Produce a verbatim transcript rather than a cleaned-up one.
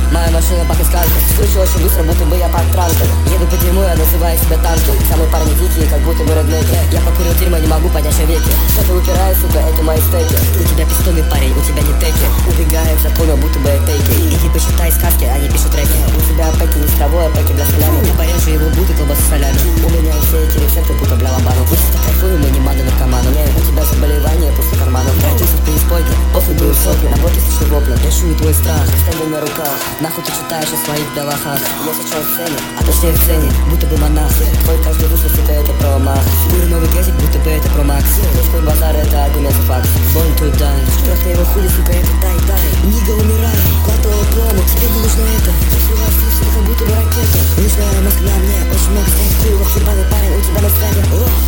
Моя машина пахнет сказкой. Слышу очень быстро, будто бы я под транспорт. Еду по дерьму, я называю себя танком. Самые парни дикие, как будто бы реднеки. Я покурил дерьмо, не могу поднять веки. Что ты упираешь, сука, это мои стеки. У тебя пистолет, парень, у тебя не теки. Убегаем, запомнил, будто бы это тейки. Иди почитай сказки, они пишут треки. У тебя пеки не с травой, а пеки для солями. Я порежу его будто колбасу с солями. У меня все эти рецепты будто бля лобану. Мы чисто кайфуем, мы не мада наркоману. Не, у тебя заболевание после карманов. Родился в преисподне, после дуешь сотни. На боте слышу вопли, я чую твой страх. Стою на руках, нахуй ты читаешь о своих белахах. Я сейчас в цене, а точнее в цене, будто бы монах. Твой каждый вышел, сука, это промах. Курю новый газик, будто бы это промакс. Твой базар, это аргумент факт. Born to die, трахни его хули, сука, это дай-дай. Нига умирай, платого плану, тебе не нужно это. Ты всего слышишь, как будто бы ракета. Лишняя мысль на мне, очень много снег. Ты его ебаный парень, у тебя на стадии.